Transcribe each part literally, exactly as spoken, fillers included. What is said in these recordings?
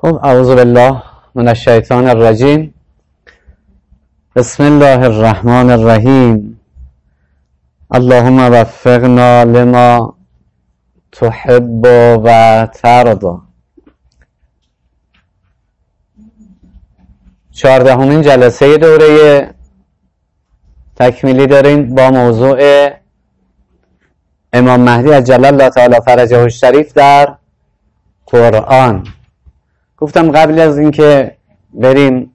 خب اعوذ بالله من الشیطان الرجیم. بسم الله الرحمن الرحیم. اللهم وفقنا لما تحب و ترضى. چهاردهمین جلسه دوره تکمیلی داریم با موضوع امام مهدی عجل الله تعالی فرجه الشریف در قرآن. گفتم قبل از اینکه بریم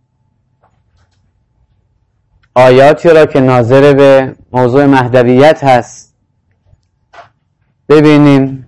آیاتی را که ناظر به موضوع مهدویت هست ببینیم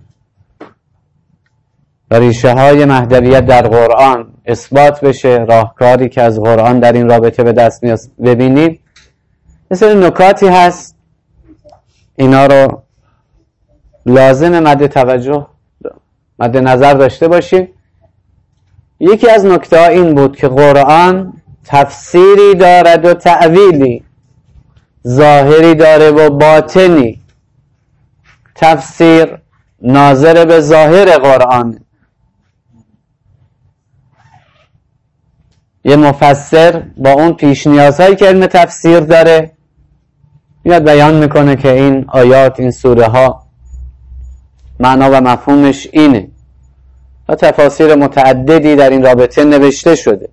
و ریشه های مهدویت در قرآن اثبات بشه، راهکاری که از قرآن در این رابطه به دست میاد ببینیم. مثل نکاتی هست اینا رو لازم مد توجه مد نظر داشته باشیم. یکی از نکته ها این بود که قرآن تفسیری دارد و تأویلی، ظاهری داره و باطنی. تفسیر ناظر به ظاهر قرآن، یه مفسر با اون پیش نیازهایی که علم تفسیر داره میاد بیان میکنه که این آیات، این سوره ها معنا و مفهومش اینه و تفاسیر متعددی در این رابطه نوشته شده.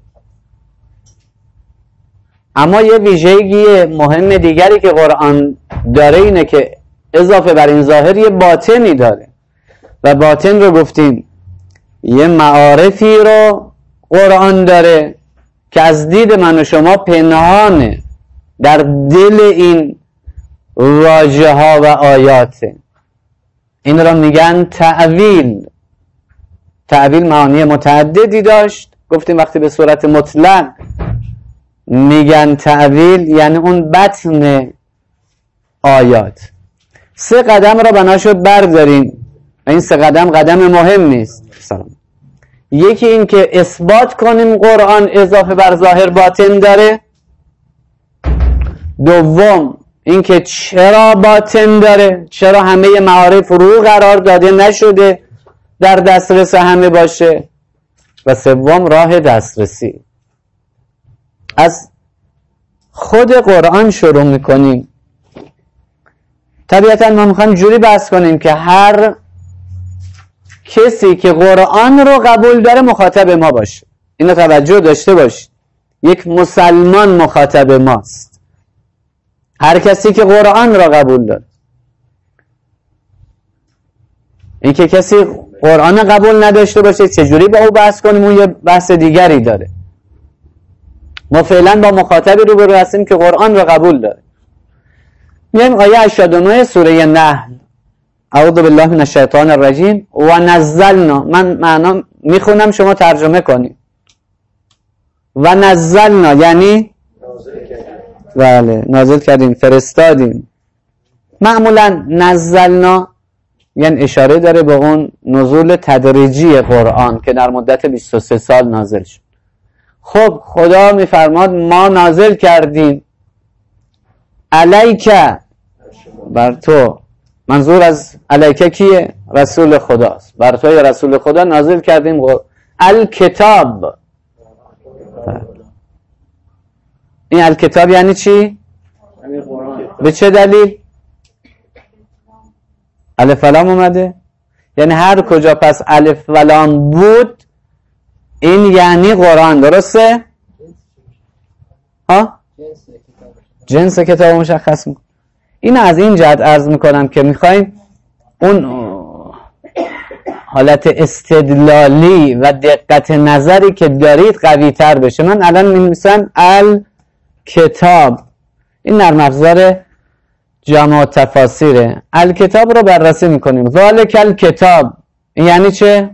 اما یه ویژگی مهم دیگری که قرآن داره اینه که اضافه بر این ظاهر یه باطنی داره و باطن رو گفتیم یه معارفی رو قرآن داره که از دید من و شما پنهانه در دل این واژه ها و آیاته. این را میگن تأویل. تأویل معانی متعددی داشت. گفتیم وقتی به صورت مطلق میگن تأویل یعنی اون بطن آیات. سه قدم را بنا شد برداریم و این سه قدم قدم مهم نیست. سلام. یکی این که اثبات کنیم قرآن اضافه بر ظاهر باطن داره. دوم این که چرا باطن داره، چرا همه معارف رو قرار داده نشده در دسترس همه باشه. و سوم راه دسترسی. از خود قرآن شروع میکنیم. طبیعتا ما میخوایم جوری بحث کنیم که هر کسی که قرآن رو قبول داره مخاطب ما باشه. اینو توجه داشته باشید. یک مسلمان مخاطب ماست. هر کسی که قرآن را قبول داره. این که کسی قرآن قبول نداشته باشه چجوری با او بحث کنیم، اون یه بحث دیگری داره. ما فعلا با مخاطبی رو برو هستیم که قرآن را قبول داره. میایم آیه هشتاد و نه سوره نحل. اعوذ بالله من الشیطان الرجیم. و نزلنا، من معنا میخونم شما ترجمه کنید. و نزلنا یعنی بله نازل کردیم، فرستادیم. معمولا نزلنا یعنی اشاره داره به اون نزول تدریجی قرآن که در مدت بیست و سه سال نازل شد. خب خدا میفرماد ما نازل کردیم علیکه، بر تو. منظور از علیکه کیه؟ رسول خداست. بر توی رسول خدا نازل کردیم الکتاب. این الکتاب یعنی چی؟ به چه دلیل؟ الف و لام اومده؟ یعنی هر کجا پس الف و لام بود این یعنی قرآن. درسته؟ ها؟ جنس کتاب مشخص میکنه. این از این جهت عرض میکنم که میخوایم اون حالت استدلالی و دقت نظری که دارید قوی تر بشه. من الان می‌نویسم الکتاب، این نرم افزار جمع تفاسیره. الکتاب رو بررسی میکنیم. ذالک الکتاب یعنی چه؟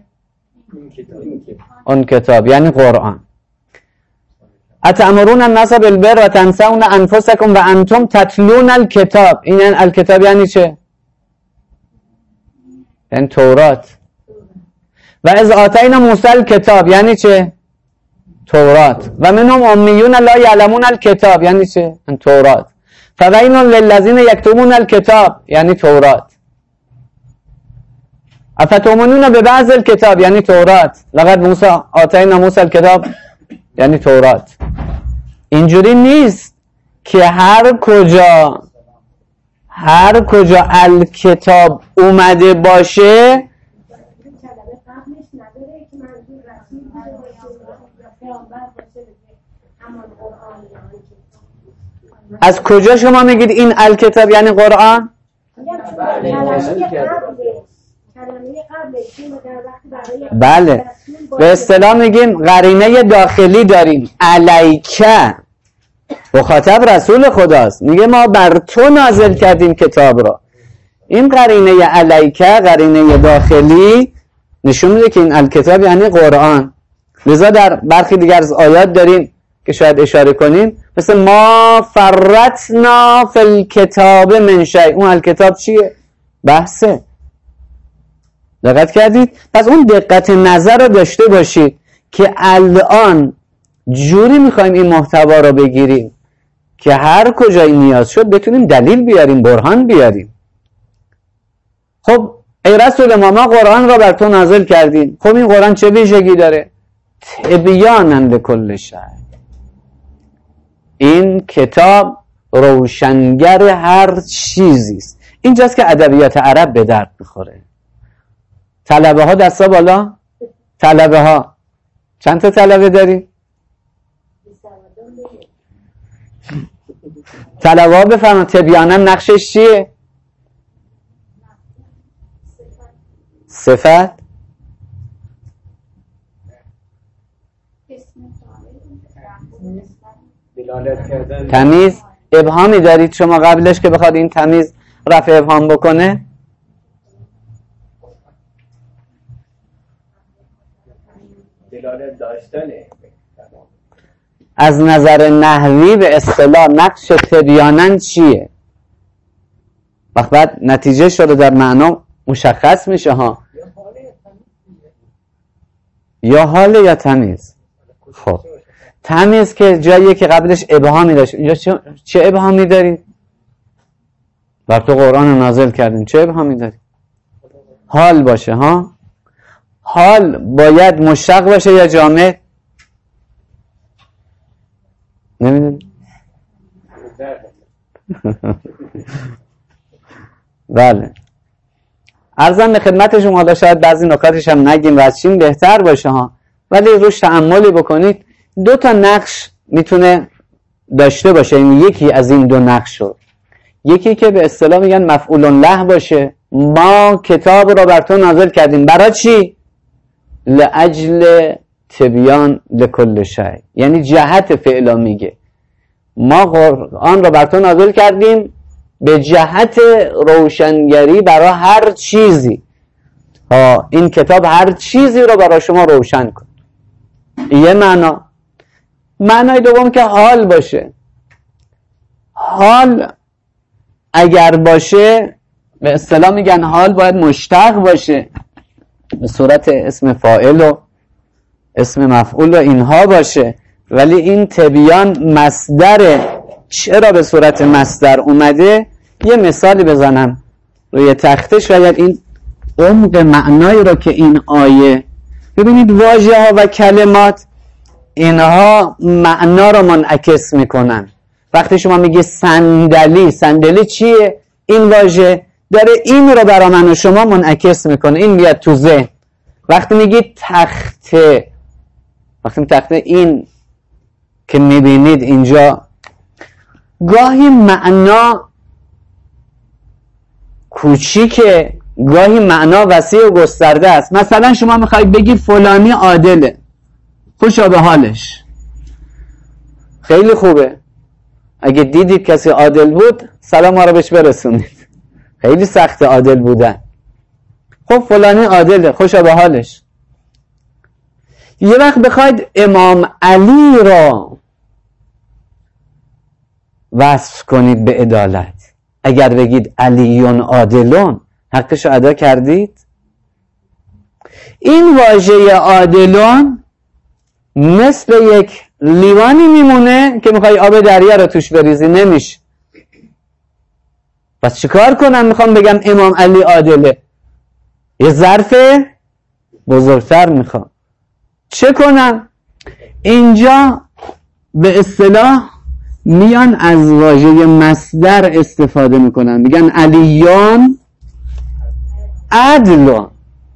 اون کتاب یعنی قرآن. اتأمرون الناس بالبر و تنسون انفسکم و انتم تتلون الکتاب. این الکتاب یعنی چه؟ یعنی تورات. و اذ آتینا موسی الکتاب یعنی چه؟ تورات. و منهم امیون لا یعلمون الکتاب یعنی چه؟ تورات. فویل للذین یکتمون الکتاب یعنی تورات. افتؤمنون به بعض الکتاب یعنی تورات، لقد موسی آتینا موسی الکتاب یعنی تورات. اینجوری نیست که هر کجا هر کجا الکتاب اومده باشه از کجا شما میگید این الکتاب یعنی قرآن؟ بله، به اصطلاح میگیم قرینه داخلی داریم. علیکه مخاطب رسول خداست، میگه ما بر تو نازل کردیم کتاب را. این قرینه علیکه، قرینه داخلی، نشون میده که این الکتاب یعنی قرآن. لذا در برخی دیگر از آیات داریم که شاید اشاره کنیم، مثل ما فرطنا فی الکتاب من شیء. اون الکتاب چیه؟ بحثه. دقت کردید؟ پس اون دقت نظر رو داشته باشید که الان جوری میخوایم این محتوا رو بگیریم که هر کجای نیاز شد بتونیم دلیل بیاریم، برهان بیاریم. خب ای رسول ما، ما قرآن را بر تو نازل کردیم. خب این قرآن چه ویژگی داره؟ تبیانا لکل شیء. این کتاب روشنگر هر چیزی است. اینجاست که ادبیات عرب به درد میخوره. طلبه ها دستا بالا. طلبه ها چند تا طلبه داریم؟ طلبه ها بفرمایید تبیانا نقشش چیه؟ صفت؟ تمیز؟ ابهامی دارید شما قبلش که بخواد این تمیز رفع ابهام بکنه؟ دلالت داشتنه. از نظر نحوی به اصطلاح نقش تبیانن چیه؟ وقت بعد نتیجه شده در معنا مشخص میشه ها. یا حال یا تمیز. خب تمیز که جاییه که قبلش ابهامی داشت. اینجا چه, چه ابهامی دارید؟ بر تو قرآن نازل کردیم، چه ابهامی دارید؟ حال باشه ها. حال باید مشتق باشه یا جامد؟ نمیدونی؟ بله. عرضم به خدمت شما، حالا شاید بعضی نکاتش هم نگیم و از چین بهتر باشه ها، ولی روش تأملی بکنید. دو تا نقش میتونه داشته باشه. این یکی از این دو نقش رو، یکی که به اصطلاح میگن مفعول له باشه. ما کتاب رو بر تو نازل کردیم برای چی؟ لاجل تبیان لکل شیء، یعنی جهت فعلا میگه ما قرآن رو بر تو نازل کردیم به جهت روشنگری برای هر چیزی. ها این کتاب هر چیزی رو برای شما روشن کن. یه معنا. معنای دوم که حال باشه. حال اگر باشه به اصطلاح میگن حال باید مشتق باشه به صورت اسم فاعل و اسم مفعول و اینها باشه، ولی این تبیان مصدره. چرا به صورت مصدر اومده؟ یه مثالی بزنم روی تخته شاید این عمق معنایی رو که این آیه، ببینید واژه ها و کلمات اینها معنا رو منعکس میکنن. وقتی شما میگی صندلی، صندلی چیه؟ این واژه داره این رو برای من و شما منعکس میکنه، این میاد تو ذهن. وقتی میگی تخته، وقتی تخته این که میبینید اینجا، گاهی معنا کوچیکه، گاهی معنا وسیع و گسترده است. مثلا شما میخواید بگی فلانی عادله، خوشا به حالش، خیلی خوبه. اگه دیدید کسی عادل بود سلام ما رو بهش برسونید. خیلی سخت عادل بودن. خب فلانی عادله، خوشا به حالش. یه وقت بخواید امام علی را وصف کنید به عدالت، اگر بگید علیون عادلون، حقش رو ادا کردید؟ این واژه عادلون مثل یک لیوانی میمونه که میخوای آب دریا رو توش بریزی، نمیشه. پس چیکار کنم؟ میخوام بگم امام علی عادله. یه ظرف بزرگتر میخوام. چه کنم؟ اینجا به اصطلاح میان از واژه مصدر استفاده میکنن، میگن علیان عدلان.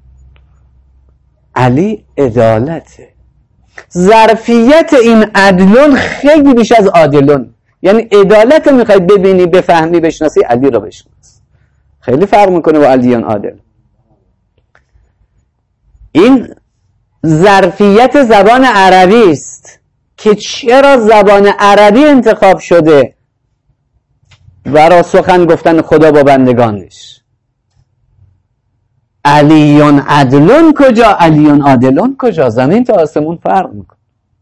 علی عدالته. ظرفیت این عدلون خیلی بیش از عادلون، یعنی عدالت میخواید ببینی بفهمی بشناسی علی رو بشناس. خیلی فرق میکنه با علیان عادل. این ظرفیت زبان عربی است که چرا زبان عربی انتخاب شده برای سخن گفتن خدا با بندگانش. علیون عدلون کجا، علیون عادلون کجا؟ زمین تا آسمون فرق میکنه.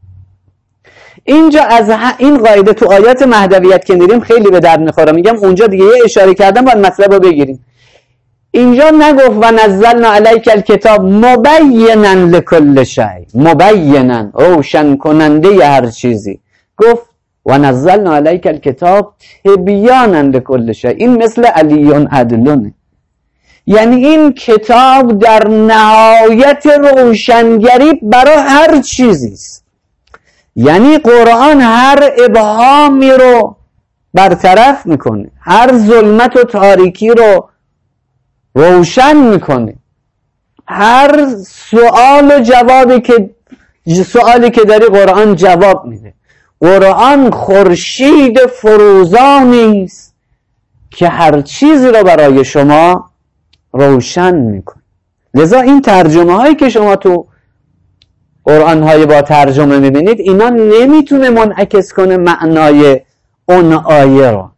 اینجا از این قاعده تو آیات مهدویت که میریم خیلی به درد میخوره. میگم اونجا دیگه یه اشاره کردم باید مطلب رو بگیریم. اینجا نگفت و نزلنا علیک الکتاب مبینا لکل شیء، مبینا روشن کننده هر چیزی. گفت و نزلنا علیک الکتاب تبیانا لکل شیء. این مثل علیون عدلونه، یعنی این کتاب در نهایت روشنگری برای هر چیزی است. یعنی قرآن هر ابهامی رو برطرف میکنه، هر ظلمت و تاریکی رو روشن میکنه، هر سوال و جوابی که سوالی که داری قرآن جواب میده. قرآن خورشید فروزانی است که هر چیزی رو برای شما روشن میکنه. لذا این ترجمه هایی که شما تو قرآن های با ترجمه میبینید اینا نمیتونه منعکس کنه معنای اون آیه رو.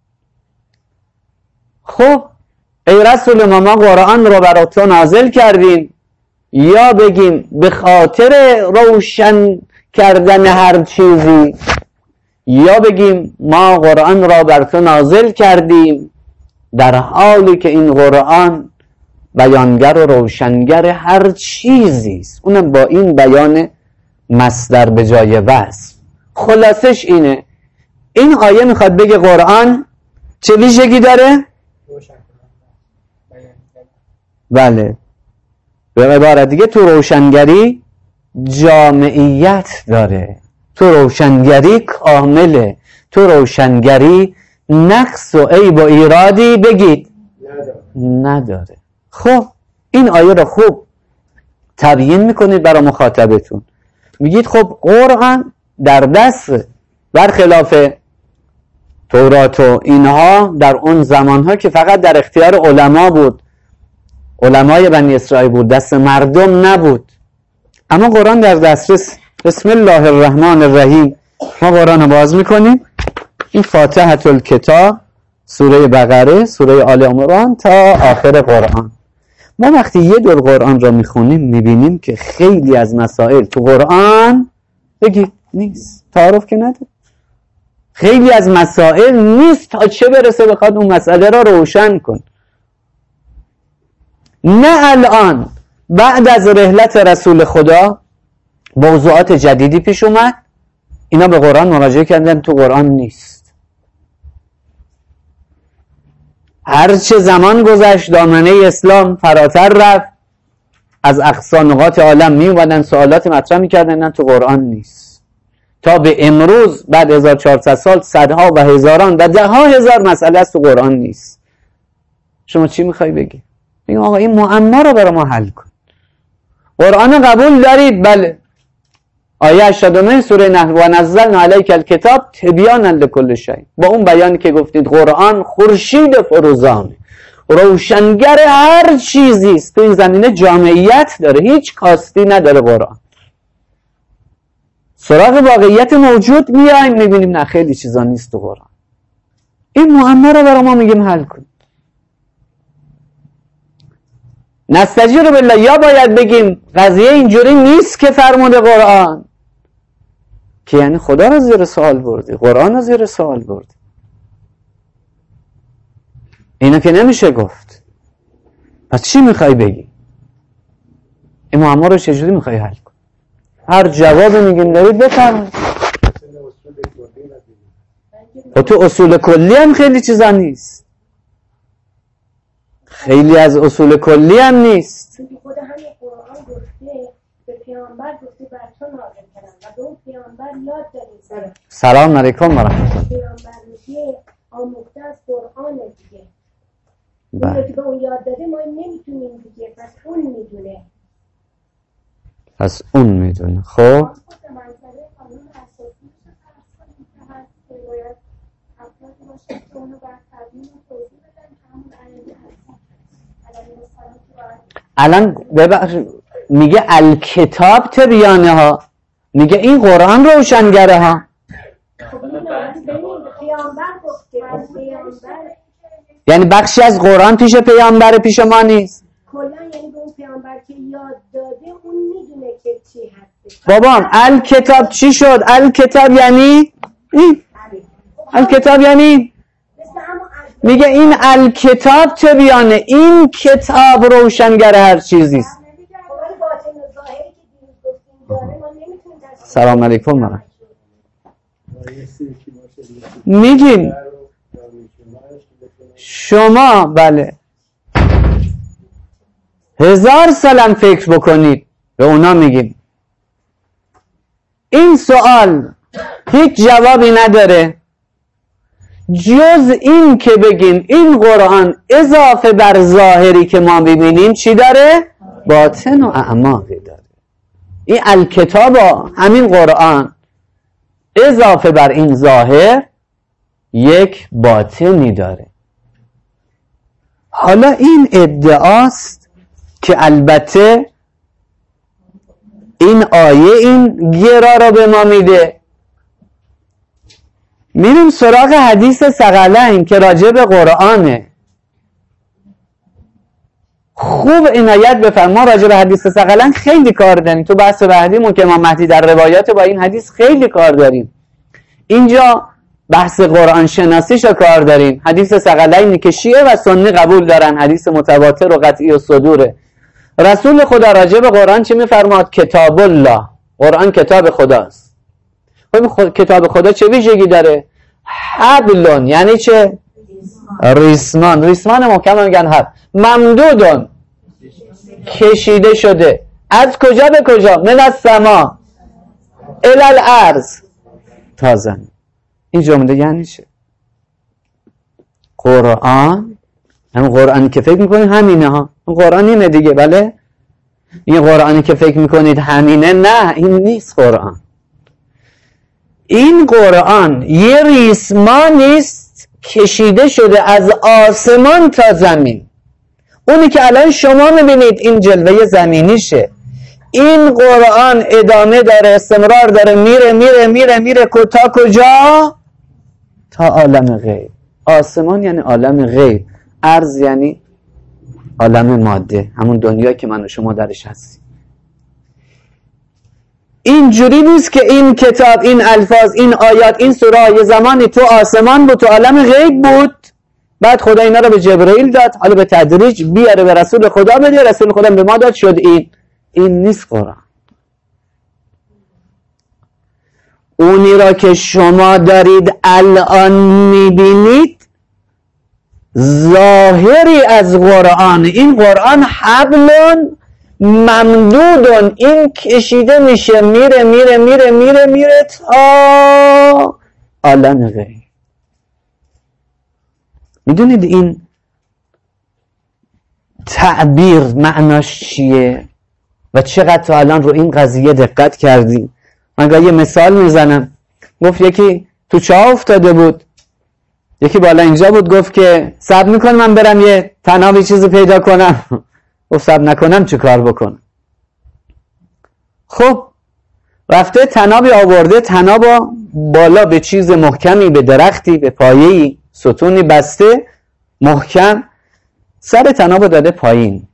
خب ای رسول ما، ما قرآن رو برای تو نازل کردیم، یا بگیم به خاطر روشن کردن هر چیزی، یا بگیم ما قرآن را بر تو نازل کردیم در حالی که این قرآن بیانگر و روشنگر هر چیزی است، اونم با این بیان مصدر به جای وصف. خلاصش اینه، این آیه میخواد بگه قرآن چه ویژگی داره؟ بله، به عبارت دیگه تو روشنگری جامعیت داره، تو روشنگری کامله، تو روشنگری نقص و عیب و ایرادی بگید نداره. خب این آیه رو خوب تبیین میکنید برای مخاطبتون. میگید خب قرآن در دست، برخلاف تورات و اینها در اون زمانها که فقط در اختیار علما بود، علمای بنی اسرائیل بود، دست مردم نبود، اما قرآن در دسترس. بسم الله الرحمن الرحیم. ما قرآن رو باز میکنیم. این فاتحه الکتاب، سوره بقره، سوره آل عمران تا آخر قرآن. ما وقتی یه دور قرآن را میخونیم میبینیم که خیلی از مسائل تو قرآن بگید نیست، تعارف که نداره. خیلی از مسائل نیست تا چه برسه بخواد اون مسئله را روشن کن. نه الان بعد از رحلت رسول خدا موضوعات جدیدی پیش اومد، اینا به قرآن مراجعه کردن، تو قرآن نیست. هرچه زمان گذشت دامنه اسلام فراتر رفت، از اقصا نقاط عالم می اومدن سوالات مطرح میکردن، نه تو قرآن نیست. تا به امروز بعد هزار و چهارصد سال صدها و هزاران و ده ها هزار مسئله است تو قرآن نیست. شما چی میخوای بگی؟ بگیم آقا این معما رو برای ما حل کن. قرآن قبول دارید؟ بله. آیه هشتاد و نه سوره نحل و نزلنا علیک الکتاب تبیانا لکل شیء. با اون بیانی که گفتید قرآن خورشید فروزانه، روشنگر هر چیزی است. تو این زمینه جامعیت داره، هیچ کاستی نداره قرآن. سراغ واقعیت موجود میایم میبینیم نه خیلی چیزا نیست تو قرآن. این معما رو برای ما میگیم حل کن. نستجیر بالله، یا باید بگیم قضیه اینجوری نیست که فرموده قرآن، که یعنی خدا رو زیر سوال بردی، قرآن رو زیر سوال بردی. اینو که نمیشه گفت. پس چی میخوای بگی؟ این معما رو چجوری میخوای حل کن؟ هر جواب میگیم دارید بفرمایید. و تو اصول کلی هم خیلی چیزا نیست. خیلی از اصول کلی هم نیست. خود همین قرآن گفته به پیامبر گفته بر تو نازل کردم و به اون پیامبر یاد دادیم. سلام علیکم و رحمت الله. پیامبر میگه آموخته از قرآن دیگه. بله. اون که به اون یاد داده ما نمیتونیم دیگه، پس اون میدونه. پس اون میدونه. خب الان ببخش میگه الکتاب تبیانه ها، میگه این قرآن روشنگره ها. یعنی بخشی از قرآن پیش پیامبر پیش ما نیست. کلا یعنی به اون پیامبر که یاد داده اون میدونه که چی هست. بابام الکتاب چی شد؟ الکتاب یعنی این الکتاب یعنی میگه این الکتاب تبیانه، این کتاب روشنگر هر چیزی است. سلام علیکم مرحبا. میگیم شما بله هزار سالم فکر بکنید به اونا میگیم این سوال هیچ جوابی نداره جز این که بگین این قرآن اضافه بر ظاهری که ما ببینیم چی داره؟ باطن و اعماقی داره. این الکتاب همین قرآن اضافه بر این ظاهر یک باطنی داره. حالا این ادعاست که البته این آیه این گرا را به ما میده. میریم سراغ حدیث ثقلین که راجع به قرآنه. خوب عنایت بفرما، ما راجع به حدیث ثقلین خیلی کار داریم. تو بحث بعدیمون که امام مهدی در روایات با این حدیث خیلی کار داریم. اینجا بحث قرآن شناسیش رو کار داریم. حدیث ثقلینی که شیعه و سنی قبول دارن، حدیث متواتر و قطعی و صدوره. رسول خدا راجع به قرآن چی میفرماد؟ کتاب الله، قرآن کتاب خداست. خب خود کتاب خدا چه ویژگی داره؟ حبلون یعنی چه؟ ریسمان. ریسمان محکم میگن حبل. ممدودون کشیده شده. از کجا به کجا؟ من السما الی الارض تا زمین. این جمله یعنی چه؟ قرآن هم قرآنی که فکر میکنید همینه ها. این قرآن اینه دیگه. بله این قرآنی که فکر میکنید همینه، نه این نیست قرآن. این قرآن یه ریسمانی است کشیده شده از آسمان تا زمین. اونی که الان شما میبینید این جلوه زمینیشه. این قرآن ادامه داره، استمرار داره، میره میره میره میره تا کجا؟ تا عالم غیب. آسمان یعنی عالم غیب، ارض یعنی عالم ماده، همون دنیا که من و شما درش هستیم. این جوری نیست که این کتاب، این الفاظ، این آیات، این سوره یه زمانی تو آسمان بود، تو عالم غیب بود، بعد خدا اینا رو به جبرائیل داد، حالا به تدریج بیاره به رسول خدا بده، رسول خدا به ما داد، شد این. این نیست قرآن. اونی را که شما دارید الان میبینید ظاهری از قرآن. این قرآن حبلون ممدودون، این کشیده میشه میره میره میره میره میره تا عالم غیب. میدونید این تعبیر معناش چیه و چقدر تا الان رو این قضیه دقت کردیم؟ من یه مثال میزنم. گفت یکی تو چاه افتاده بود، یکی بالا اینجا بود، گفت که صبر میکنم من برم یه طنابی چیزی پیدا کنم. گفت صبر نکنم چه کار بکنم؟ خب رفته طنابی آورده، طنابا بالا به چیز محکمی، به درختی، به پایه‌ای، ستونی بسته محکم، سر طنابو داده پایین.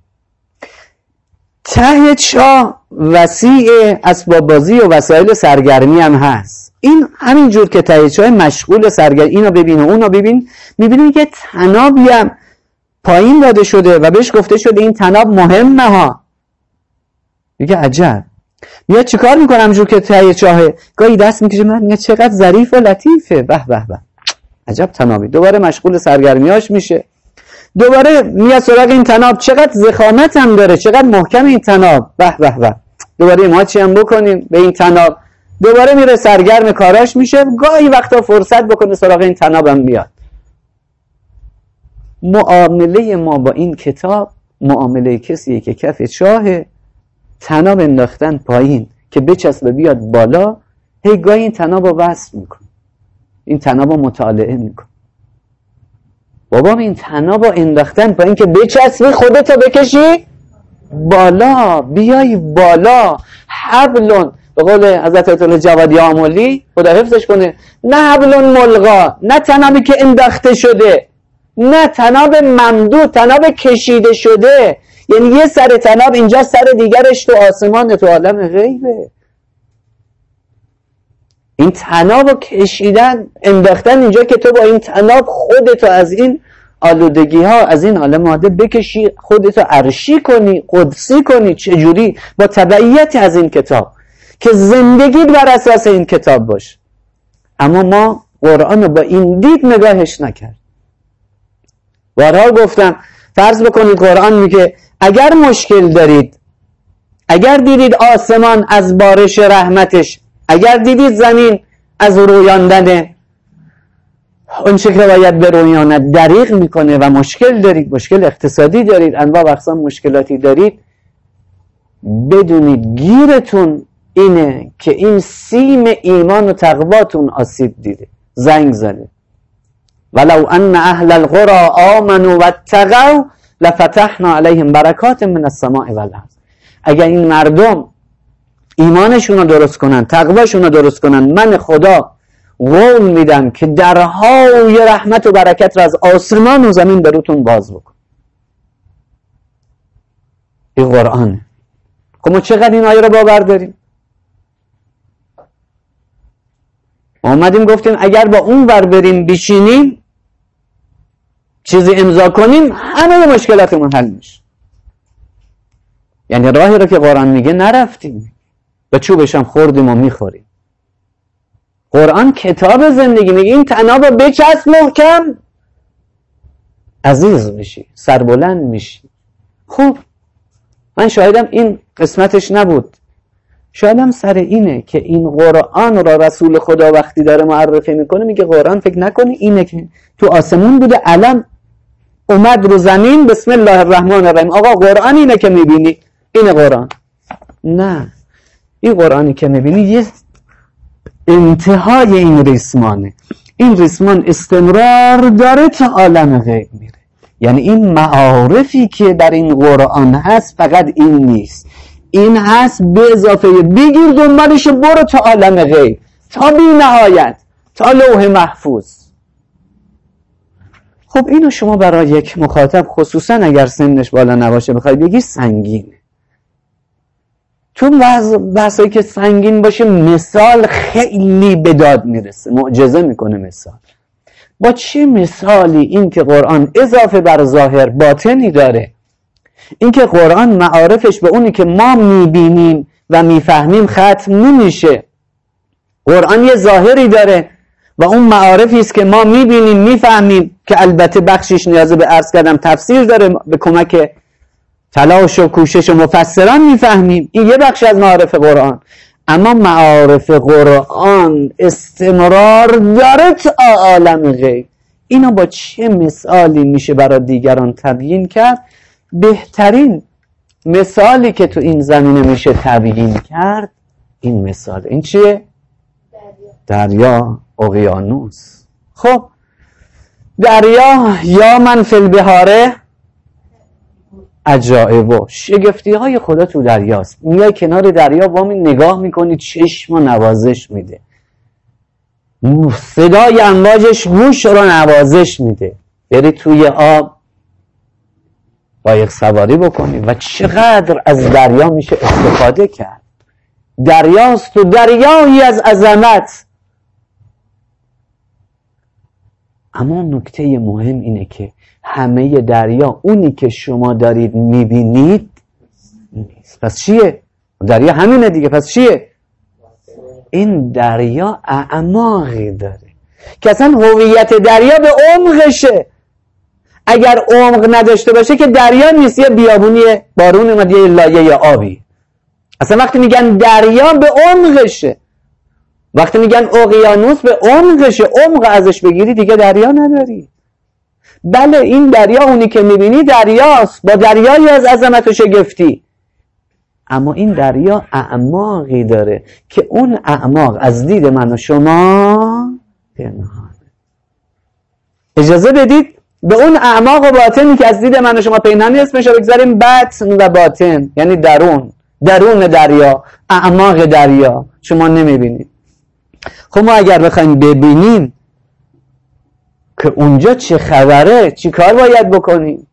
ته چاه وسیع اسباب بازی و وسایل سرگرمی هم هست. این همین جور که ته چاه مشغول سرگرمی، اینو ببین و اونو ببین، میبینی که طنابی هم پایین داده شده و بهش گفته شده این طناب مهمه ها. میگه عجب. میاد چیکار میکنم جور که ته چاهه، گاهی دست میکشه، من میگه چقدر ظریف و لطیفه، به به به، عجب طنابی. دوباره مشغول سرگرمیاش میشه. دوباره میاد سراغ این تناب، چقدر ضخامت هم داره، چقدر محکم این تناب، به به به. دوباره ما چی هم بکنیم به این تناب، دوباره میره سرگرم کاراش میشه، گاهی وقتا فرصت بکنه سراغ این تناب هم بیاد. معامله ما با این کتاب معامله کسیه که کف چاه تناب انداختن پایین که بچسبه بیاد بالا، هی گاهی این تناب رو وصل میکن، این تناب رو مطالعه میکن. بابا این تناب رو انداختن پایین که بچسبی خودتو بکشی بالا، بیای بالا. حبلون، به قول حضرت آیت الله جوادی آملی خدا حفظش کنه، نه حبلون ملغا، نه تنابی که انداخته شده، نه تناب ممدود، تناب کشیده شده. یعنی یه سر تناب اینجا، سر دیگرش تو آسمان، تو عالم غیبه. این تناب رو کشیدن انداختن اینجا که تو با این تناب خودتو از این آلودگی ها، از این عالم ماده بکشی، خودتو عرشی کنی، قدسی کنی. چجوری؟ با تبعیت از این کتاب که زندگیت بر اساس این کتاب باشه. اما ما قرآن رو با این دید نگاهش نکرد. بارها گفتم فرض بکنید قرآن میگه اگر مشکل دارید، اگر دیدید آسمان از بارش رحمتش، اگر دیدید زمین از رویاندن اون چه که باید به رویاند دریغ میکنه و مشکل دارید، مشکل اقتصادی دارید، انواع و اقسام مشکلاتی دارید، بدونید گیرتون اینه که این سیم ایمان و تقواتون آسیب دیده، زنگ زده. ولو ان اهل القرى آمنوا واتقوا لفتحنا علیهم برکات من السماء والارض. اگر این مردم ایمانشون رو درست کنن، تقواشون رو درست کنن، من خدا قول میدم که درهای رحمت و برکت را از آسمان و زمین بروتون باز بکن. این قرآنه. خب ما چقدر این آیه رو باور داریم؟ اومدیم گفتیم اگر با اون ور بریم بشینیم چیزی امضا کنیم همه مشکلاتمون حل میشه. یعنی راهی رو که قرآن میگه نرفتیم، به چوبش هم خوردیم و میخوریم. قرآن کتاب زندگی میگه این تناب رو بچسب محکم، عزیز میشی، سربلند میشی. خوب من شایدم این قسمتش نبود، شایدم سر اینه که این قرآن را رسول خدا وقتی داره معرفی میکنه میگه قرآن فکر نکنی اینه که تو آسمون بوده علم اومد رو زمین بسم الله الرحمن الرحیم. آقا قرآن اینه که میبینی، اینه قرآن. نه، این قرآنی که میبینی یه انتهای این ریسمانه. این ریسمان استمرار داره تا عالم غیب میره. یعنی این معارفی که در این قرآن هست فقط این نیست، این هست به اضافه بگیر دنبالش برو تا عالم غیب، تا بی نهایت، تا لوح محفوظ. خب اینو شما برای یک مخاطب خصوصا اگر سنش بالا نباشه بخوای بگی سنگینه. چون بحثایی که سنگین باشه مثال خیلی به داد میرسه، معجزه میکنه مثال. با چه مثالی؟ این که قرآن اضافه بر ظاهر باطنی داره، این که قرآن معارفش به اونی که ما میبینیم و میفهمیم ختم نمیشه. قرآن یه ظاهری داره و اون معارفی است که ما میبینیم میفهمیم، که البته بخشش نیازه به عرض کردم تفسیر داره، به کمک تلاش و کوشش و مفسران میفهمیم. این یه بخش از معارف قرآن. اما معارف قرآن استمرار داره تا عالم غیب. اینو با چه مثالی میشه برای دیگران تبیین کرد؟ بهترین مثالی که تو این زمینه میشه تبیین کرد این مثال. این چیه؟ دریا, دریا اقیانوس. خب دریا یا من فی البحاره عجائب، شگفتی های خدا تو دریاست. میای کنار دریا وامی نگاه میکنی چشم و نوازش میده، صدای امواجش گوش رو نوازش میده. بری توی آب قایق سواری بکنی و چقدر از دریا میشه استفاده کرد. دریاست و دریایی از عظمت. اما نکته مهم اینه که همه دریا اونی که شما دارید میبینید نیست. پس چیه؟ دریا همینه دیگه. پس چیه؟ این دریا اعماقی داره که اصلا هویت دریا به عمقشه. اگر عمق نداشته باشه که دریا نیست، یه بیابونیه، بارون اومد یه لایه یا آبی. اصلا وقتی میگن دریا به عمقشه، وقتی میگن اقیانوس به عمقشه، عمق ازش بگیری دیگه دریا نداری. بله این دریا اونی که میبینی دریاست با دریایی از عظمت و شگفتی، اما این دریا اعماقی داره که اون اعماق از دید من و شما پنهانه. اجازه بدید به اون اعماق و باطنی که از دید من و شما پنهانی اسمش رو بگذاریم بطن و باطن، یعنی درون، درون دریا، اعماق دریا شما نمیبینید. خب ما اگر بخوایم ببینیم که اونجا چه خبره، چی کار باید بکنیم؟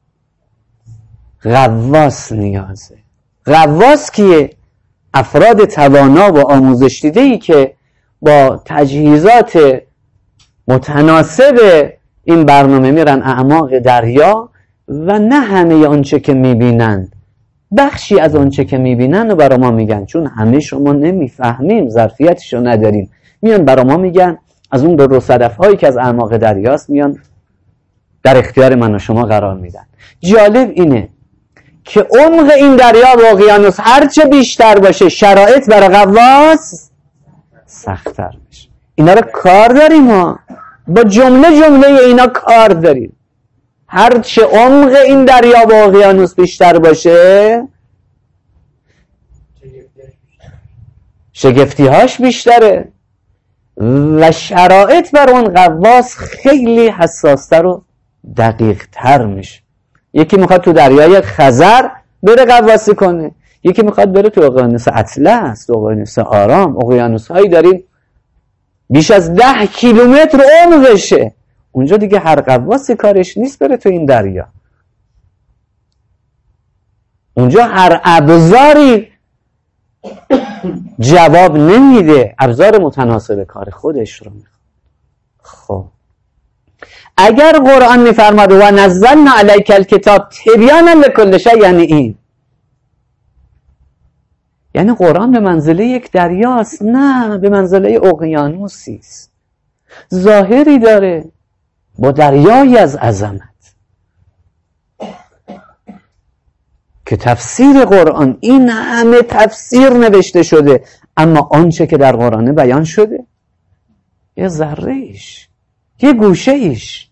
غواص نیازه. غواص کیه؟ افراد توانا و آموزش دیده‌ای که با تجهیزات متناسب این برنامه میرن اعماق دریا و نه همه آنچه که میبینند، بخشی از آنچه که میبینن و برا ما میگن، چون همه شما نمیفهمیم، ظرفیتشو نداریم، میان برا ما میگن، از اون رو صدف هایی که از اعماق دریاست میان در اختیار من و شما قرار میدن. جالب اینه که عمق این دریا و اقیانوس هرچه بیشتر باشه شرایط برای غواص سخت‌تر میشه. اینا رو کار داریم ها، با جمله جمله اینا کار داریم. هرچه عمق این دریا و اقیانوس بیشتر باشه شگفتی‌هاش بیشتره و شرایط بر اون غواص خیلی حساستر و دقیق تر میشه. یکی میخواد تو دریای خزر بره غواصی کنه، یکی میخواد بره تو اقیانوس اطلس، اقیانوس آرام، اقیانوس هایی داریم بیش از ده کیلومتر عمقشه. اونجا دیگه هر غواصی کارش نیست بره تو این دریا. اونجا هر ابزاری جواب نمیده، ابزار متناسب کار خودش رو میخواد. خب اگر قرآن میفرماد و نزلنا علیک الکتاب تبیانا لکل شیء، یعنی این، یعنی قرآن به منزله یک دریاست؟ نه، به منزله اقیانوسی است، ظاهری داره با دریایی از عظمت. که تفسیر قرآن این همه تفسیر نوشته شده، اما آنچه که در قرآن بیان شده یه ذره ایش، یه گوشه ایش.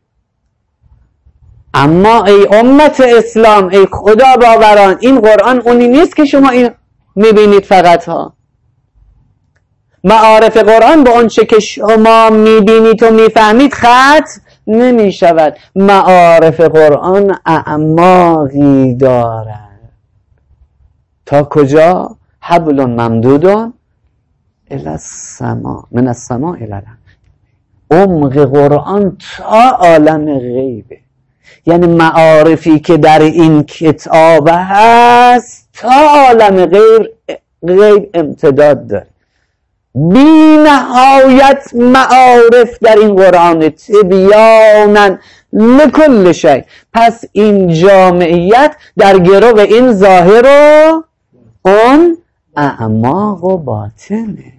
اما ای امت اسلام، ای خدا باوران، این قرآن اونی نیست که شما این میبینید فقط ها. معارف قرآن با آنچه که شما میبینید و میفهمید ختم نمی شود. معارف قرآن اعماقی دارد. تا کجا؟ حبل ممدودون الی السما، من السما الی الارض. عمق قرآن تا عالم غیبه، یعنی معارفی که در این کتاب هست تا عالم غیب غیب امتداد داره. بی نهایت معارف در این قرآن، تبیانا لکل شیء. پس این جامعیت در گرو این ظاهر و اون اعماق و باطنه.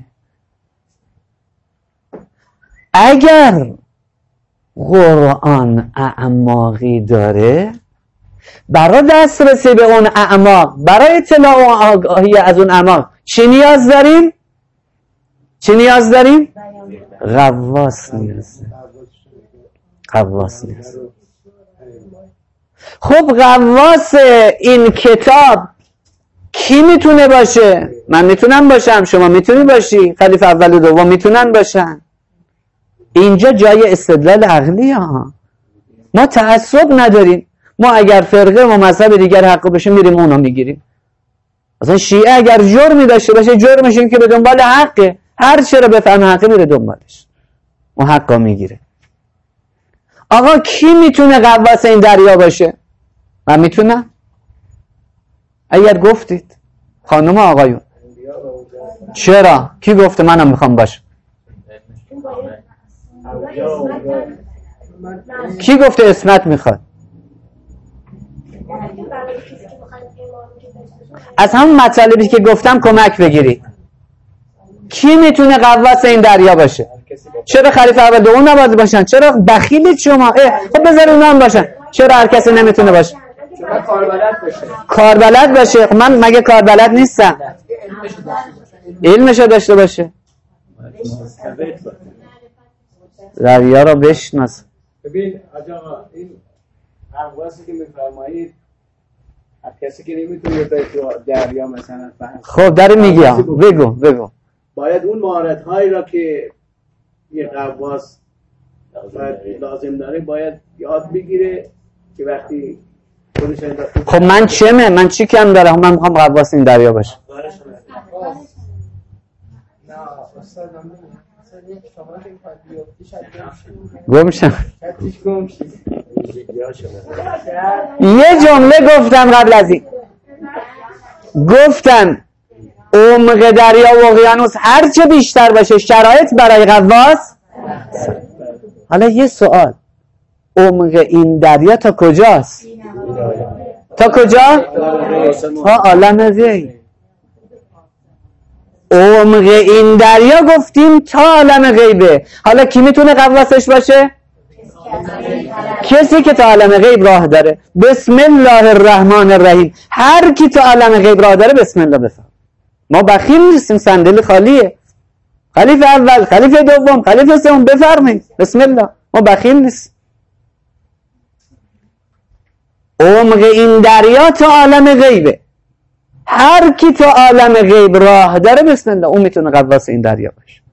اگر قرآن اعماقی داره، برای دسترسی به اون اعماق، برای اطلاع و آگاهی از اون اعماق چی نیاز داریم؟ چی نیاز داریم؟ غواص نیاز داریم. غواص نیاز داریم. خب غواص این کتاب کی میتونه باشه؟ من میتونم باشم، شما میتونی باشی، خلیفه اول و دوم میتونن باشن. اینجا جای استدلال عقلی ها. ما تعصب نداریم. ما اگر فرقه و مذهب دیگر حق بشه میریم اونا میگیریم. مثلا شیعه اگر جرمی داشته باشه، جرمش این که به دنبال حقه، هر چی رو بفهمه حقه میره دنبالش، اون حقا میگیره. آقا کی میتونه غواص این دریا باشه؟ من میتونم؟ اگر گفتید خانم آقایون چرا؟ کی گفته منم میخوام باشم؟ کی گفته اسمت میخواد؟ از همون مطالبی که گفتم کمک بگیرید. کی میتونه غواص این دریا باشه؟ چرا خلیفه اول دوم نباید باشن؟ چرا بخیلید شما؟ خب بذار اونا هم باشن. چرا هر کسی نمیتونه باشه؟ چون کاربلد باشه. کاربلد باشه. من مگه کاربلد نیستم؟ علمشو داشته باشه. دریا رو بشناس. ببین آقا این اقواسی که میفرمایید هر کسی که نمیتونه تو دریا مثلا فهم. خب داره میگم بگو بگو. باید اون مهارت‌هایی را که یه غواص لازم داره باید یاد بگیره که وقتی خودش انداخته. خب من چمه؟ من چی کم دارم؟ من میخوام غواص این دریا باشم. گمشم. یه جمله گفتم قبل از این، گفتم عمق دریا و اقیانوس هر چه بیشتر باشه شرایط برای غواص. حالا یه سوال، عمق این دریا تا کجاست؟ تا کجا؟ تا عالم غیب. عمق این دریا گفتیم تا عالم غیبه. حالا کی میتونه غواصش باشه؟ کسی که تا عالم غیب راه داره. بسم الله الرحمن الرحیم. هر کی تا عالم غیب راه داره بسم الله بفرم. ما بخیل نیستیم، صندلی خالیه. خلیفه اول، خلیفه دوم، خلیفه سوم، بفرمایید بسم الله. ما بخیل نیستیم. عمق این دریا تا عالم غیبه. هر کی تا عالم غیب راه داره بسم الله اون میتونه غواص این دریا باشه.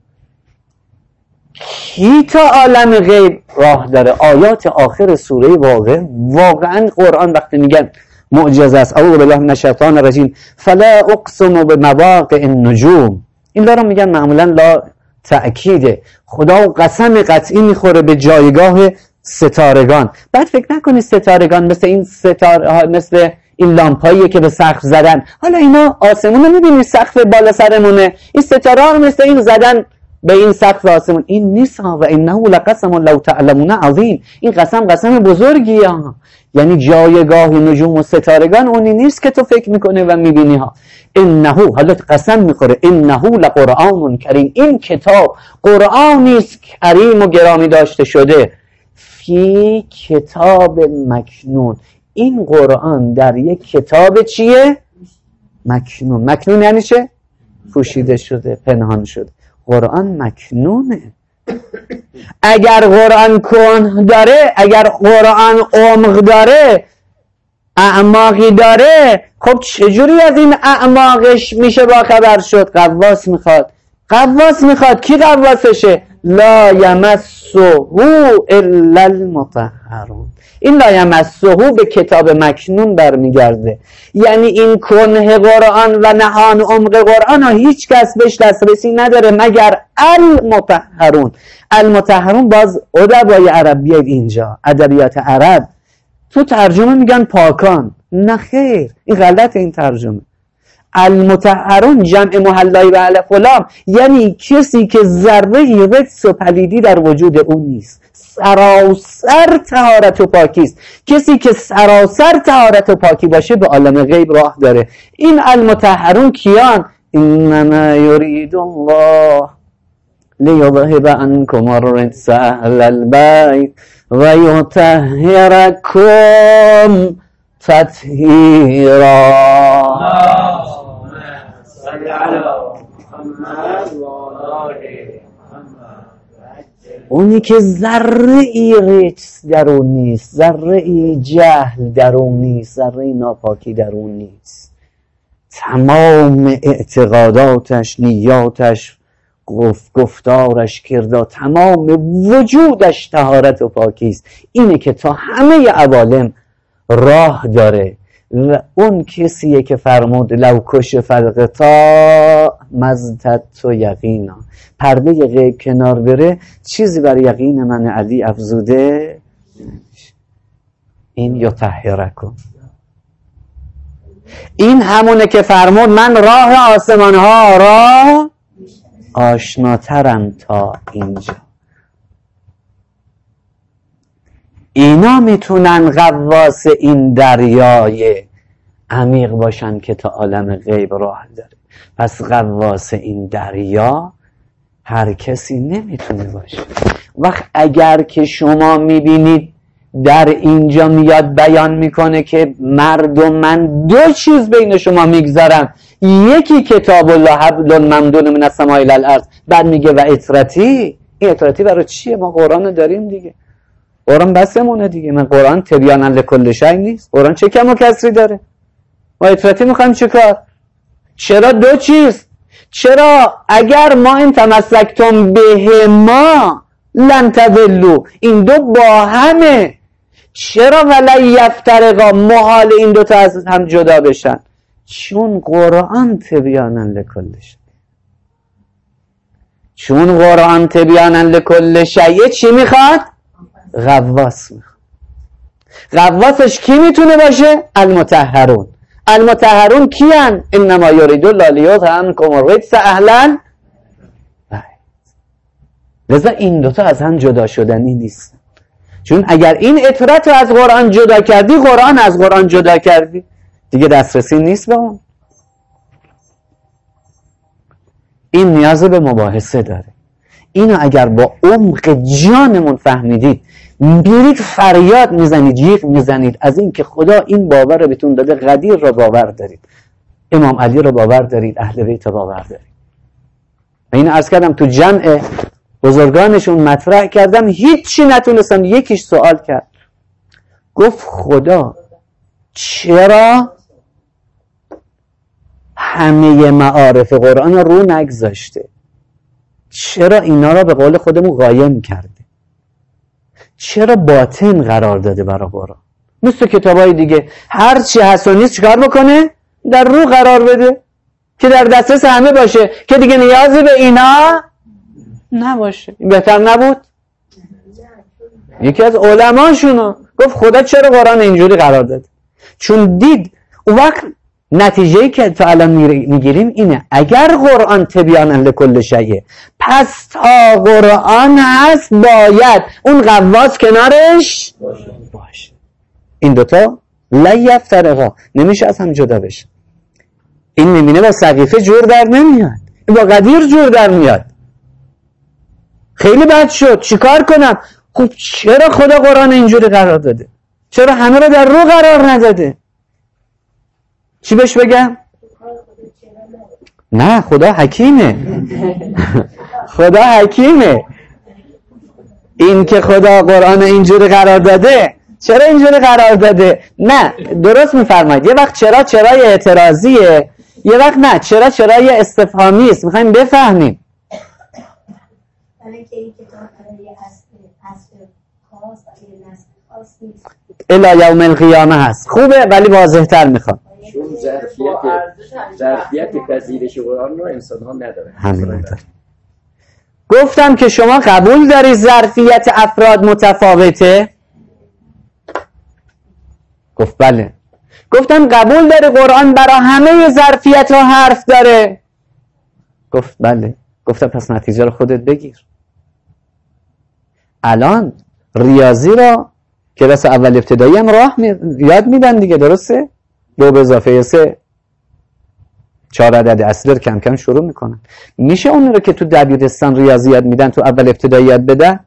کی تا عالم غیب راه داره؟ آیات آخر سوره واقعه. واقعا قرآن وقتی میگن معجزه است، اعوذ بالله من الشیطان الرجیم، فلا اقسم بمواقع النجوم، این دارم میگن معمولا لا تأکیده. خدا قسم قطعی میخوره به جایگاه ستارگان. بعد فکر نکنید ستارگان مثل این ستاره، مثل این لامپاییه که به سقف زدن. حالا اینا آسمون رو میبینید سقف بالا سرمونه، این ستاره ها مثل این زدن به این سقف آسمون. این نیست ها. و انه لقسم لو تعلمون عظیم. این قسم قسم بزرگیه ها. یعنی جایگاه نجوم و ستارگان اونی نیست که تو فکر میکنه و میبینی ها. انه، حالا قسم میخوره، انه لقرآن کریم، این کتاب قرآنی است کریم و گرامی داشته شده، فی کتاب مکنون. این قرآن در یک کتاب چیه؟ مکنون. مکنون یعنی چه؟ پوشیده شده، پنهان شده. قرآن مکنونه. اگر قرآن کن داره، اگر قرآن عمق داره، اعماقی داره، خب چجوری از این اعماقش میشه با خبر شد؟ غواص میخواد. غواص میخواد. کی غواصشه؟ لا یمسه الا المطهرون. این لا یمسه به کتاب مکنون برمیگرده. یعنی این کنه قرآن و نهان عمق قرآن ها هیچ کس بهش دسترسی نداره مگر المطهرون. المطهرون باز ادبای عربیه. اینجا ادبیات عرب تو ترجمه میگن پاکان. نه خیر، این غلط این ترجمه. المطهرون جمع محلای به الف و لام، یعنی کسی که ذره رجس و پلیدی در وجود اون نیست. سراسر طهارت و پاکی است. کسی که سراسر طهارت و پاکی باشه به عالم غیب راه داره. این المطهرون کیان؟ انما یرید الله لیذهب عنکم الرجس اهل البیت و یطهرکم تطهیرا. اونی که ذره ای رجس در اون نیست، ذره ای جهل در اون نیست، ذره ای ناپاکی در اون نیست، تمام اعتقاداتش، نیاتش، گفت گفتارش، کردار، تمام وجودش طهارت و پاکی است. اینه که تا همه عوالم راه داره. و اون کسیه که فرمود لو کشف الغطاء مزددت یقینا، پرده غیب کنار بره چیزی بر یقین من علی افزوده. این یطهرکم، این همونه که فرمود من راه آسمان ها را آشناترم تا اینجا. اینا میتونن غواص این دریای عمیق باشن که تا عالم غیب راه داره. پس غواص این دریا هر کسی نمیتونه باشه. وقت اگر که شما میبینید در اینجا میاد بیان میکنه که مرد و من دو چیز بین شما میگذارم، یکی کتاب الله حبل ممدود من السماء الی الارض، بعد میگه و اطرتی. این اطرتی برای چیه؟ ما قرآن داریم دیگه، قرآن بسمونه دیگه. من قرآن تبیانا لکل شیء نیست، قرآن چه کم و کسری داره؟ و اطرتی میخوایم چه کار؟ چرا دو چیز؟ چرا اگر ما این تمسکتم به ما لن تضلوا، این دو با همه، چرا ولا یفترقا، محال این دو تا از هم جدا بشن؟ چون قرآن تبیانا لکل شیء، چون قرآن تبیانا لکل شیء چی میخواد؟ غواص میخواد. غواصش کی میتونه باشه؟ المطهرون. المطهرون کیان؟ انما یرید الله لیذهب عنکم الرجس اهلا. لذا این دوتا از هم جدا شدنی نیست، چون اگر این اطرت رو از قرآن جدا کردی، قرآن از قرآن جدا کردی، دیگه دسترسی نیست به اون. این نیاز به مباحثه داره. اینو اگر با عمق جانمون فهمیدید، میرید فریاد میزنید، جیغ میزنید از این که خدا این باور رو بهتون داده. قدیر رو باور دارید، امام علی رو باور دارید، اهل بیت رو باور دارید. این عرض کردم تو جمع بزرگانشون مطرح کردم، هیچی نتونستم. یکیش سوال کرد، گفت خدا چرا همه معارف قرآن رو نگذاشته؟ چرا اینا را به قول خودمون قایم کرده؟ چرا باطن قرار داده برای قرآن؟ مثل کتابای دیگه هر چی هست و نیست چیکار بکنه؟ در رو قرار بده که در دسترس همه باشه، که دیگه نیازی به اینا نباشه. این بهتر نبود؟ یکی از علماشونو گفت خدا چرا قرآن اینجوری قرار داده؟ چون دید اون وقت نتیجه‌ای که تا الان میگیریم اینه، اگر قرآن تبیانا لکل شیء، پس تا قرآن هست باید اون غواص کنارش باشه. باشه. این دوتا لا یفترقا، نمیشه از هم جدا بشه. این میبینه با سقیفه جور در نمیاد، این با قدیر جور در میاد. خیلی بد شد، چیکار کنم؟ خب چرا خدا قرآن اینجوری قرار داده؟ چرا همه رو در رو قرار نداده؟ چی بهش بگم؟ نه، خدا حکیمه. خدا حکیمه. این که خدا قرآن اینجوری قرار داده، چرا اینجوری قرار داده؟ نه، درست میفرمایید. یه وقت چرا چرای اعتراضیه، یه وقت نه، چرا چرای استفهامی است. میخوایم بفهمیم. الی یوم القیامه هست. خوبه ولی واضح تر میخوام. چون ظرفیت ظرفیت پذیرش قرآن رو انسان ها نداره. همین نداره. گفتم که شما قبول داری ظرفیت افراد متفاوته؟ گفت بله. گفتم قبول داری قرآن برای همه ظرفیت ها حرف داره؟ گفت بله. گفتم پس نتیجه رو خودت بگیر. الان ریاضی را کلاس اول ابتدایی هم راه می... یاد میدن دیگه، درسته؟ دو به اضافه سه چهار عدد اصلی رو کم کم شروع میکنن. میشه اون رو که تو دبیرستان ریاضی یاد میدن تو اول ابتدایی یاد بدن؟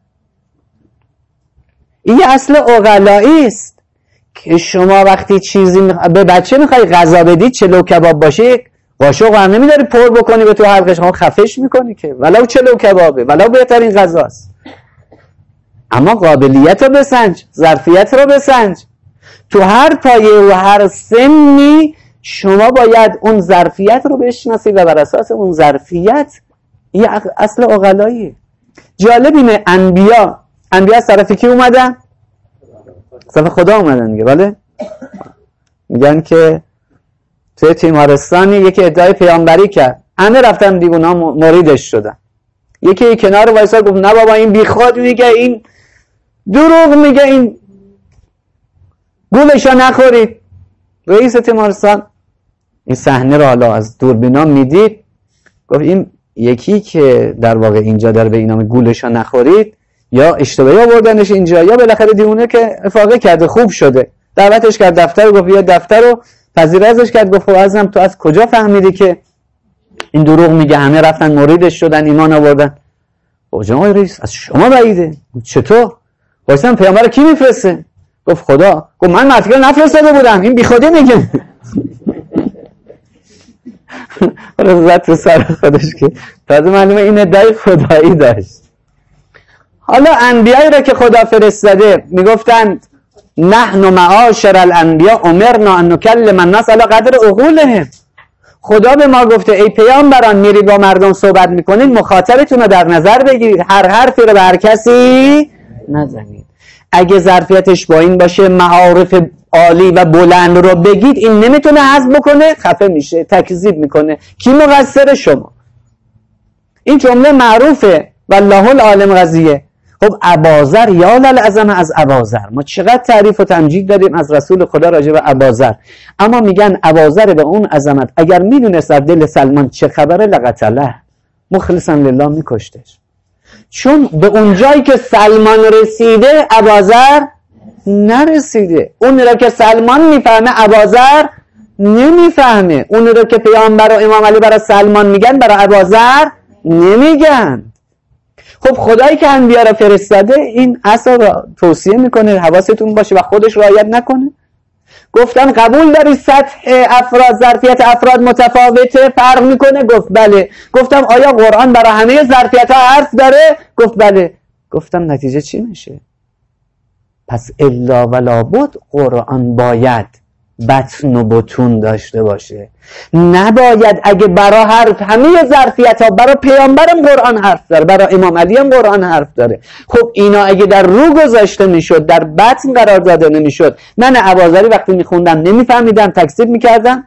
این یه اصل عقلایی است که شما وقتی چیزی میخ... به بچه میخوای غذا بدی، چلو کباب باشه، قاشق هم نمیداری پر بکنی به تو حلقش، شما خفش میکنی که ولو چلو کبابه، ولو بهترین غذاست. اما قابلیت رو بسنج، ظرفیت رو بسنج. تو هر پایه و هر سنی شما باید اون ظرفیت رو بشناسی و بر اساس اون ظرفیت، یه اصل عقلاییه. جالب اینه انبیا انبیا از طرف کی اومدن؟ از طرف خدا اومدن دیگه. بله میگن که توی تیمارستانی یکی ادعای پیامبری کرد، همه رفتن دیوونا مریدش شدن. یکی کنار وایساد گفت نه بابا این بیخود میگه، این دروغ میگه، این گولشو نخورید. رئیس تیمارستان این صحنه رو حالا از دوربینا میدید، گفت این یکی که در واقع اینجا داره به اینا میگه گولشو نخورید، یا اشتباهی آوردنش اینجا یا بالاخره دیونه که افاقه کرده خوب شده. دعوتش کرد دفتر رو، گفت بیا دفتر رو، پذیرا ازش کرد. گفت عزیزم تو از کجا فهمیدی که این دروغ میگه؟ همه رفتن مریدش شدن، ایمان آوردن. گفت جناب رئیس از شما بعیده. چطور؟ واسه پیامبر کی میفرسته؟ گفت خدا. گفت من متن نفرستاده بودم، این بی خودی میگه. رضایت تو سر خودش که تازه معلومه این ادعای خدایی داشت. حالا انبیایی را که خدا فرستاده میگفتند نحن معاشر الانبیاء امرنا ان نکلم الناس علی قدر عقولهم. خدا به ما گفته ای پیامبران میرید با مردم صحبت میکنید، مخاطبتون رو در نظر بگیرید، هر حرفی رو به هر کسی نزنید. اگه ظرفیتش با این باشه معارف عالی و بلند رو بگید، این نمیتونه حذف بکنه، خفه میشه، تکذیب میکنه. کی مقصر؟ شما. این جمله معروفه والله العالم قضیه. خب اباذر یا للعظمه از اباذر، ما چقدر تعریف و تمجید داریم از رسول خدا راجع به اباذر، اما میگن اباذر به اون عظمت اگر میدونست از دل سلمان چه خبره لقتله، مخلصا لله میکشتش. چون به اون جایی که سلمان رسیده اباذر نرسیده. اون رو که سلمان میفهمه اباذر نمیفهمه. اون رو که پیامبر و امام علی برای سلمان میگن برای اباذر نمیگن. خب خدایی که انبیا را فرستاده این اصلا را توصیه میکنه حواستون باشه و خودش رعایت نکنه. گفتن قبول داری سطح افراد، ظرفیت افراد متفاوته، فرق میکنه؟ گفت بله. گفتم آیا قرآن برای همه ظرفیت ها حرف داره؟ گفت بله. گفتم نتیجه چی میشه؟ پس الا ولا بد قرآن باید بطن و بطون داشته باشه. نباید اگه برای هر همه ظرفیت ها برای پیامبرم قرآن حرف داره، برای امام علی هم قرآن حرف داره. خب اینا اگه در رو گذاشته میشد، در بطن قرار داده نمیشد، من اباذری وقتی میخوندم نمیفهمیدم، تکذیب میکردم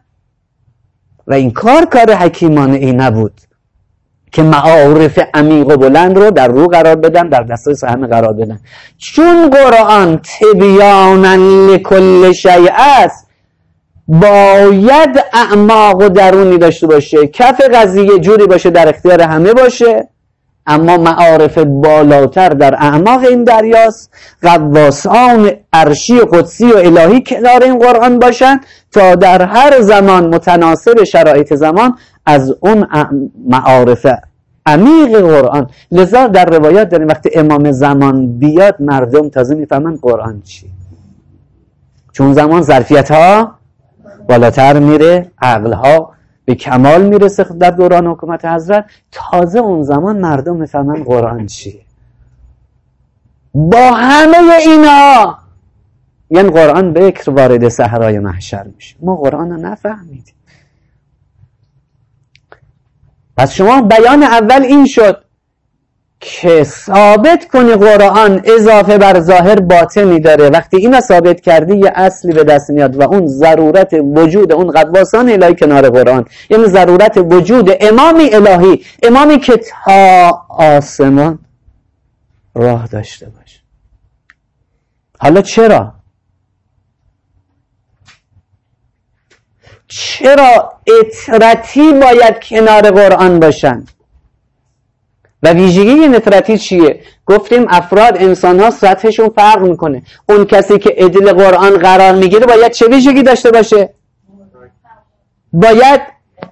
و این کار کار حکیمانه ای نبود که معارف عمیق و بلند رو در رو قرار بدن، در دسترس همه قرار بدن. چون قرآن تبیانا لکل شیء است، باید اعماق و درونی داشته باشه، کف قضیه جوری باشه در اختیار همه باشه، اما معارف بالاتر در اعماق این دریاست. غواصان عرشی و قدسی و الهی کنار این قرآن باشن تا در هر زمان متناسب شرایط زمان از اون معارف عمیق قرآن. لذا در روایات داریم وقتی امام زمان بیاد مردم تازه میفهمن قرآن چی، چون زمان ظرفیت ها بالاتر میره، عقل ها به کمال میرسه در دوران حکومت حضرت، تازه اون زمان مردم میفهمن قرآن چیه. با همه اینا یعنی قرآن بکر وارد صحرای محشر میشه. ما قرآن رو نفهمیدیم. پس شما بیان اول این شد که ثابت کنی قرآن اضافه بر ظاهر باطنی داره. وقتی اینو ثابت کردی یه اصلی به دست میاد و اون ضرورت وجود اون غواصان الهی کنار قرآن، یعنی ضرورت وجود امامی الهی، امامی که تا آسمان راه داشته باشه. حالا چرا؟ چرا اطرتی باید کنار قرآن باشن؟ و ویژگی این اطرتی چیه؟ گفتیم افراد، انسان ها سطحشون فرق میکنه. اون کسی که عدل قرآن قرار میگیره باید چه ویژگی داشته باشه؟ باید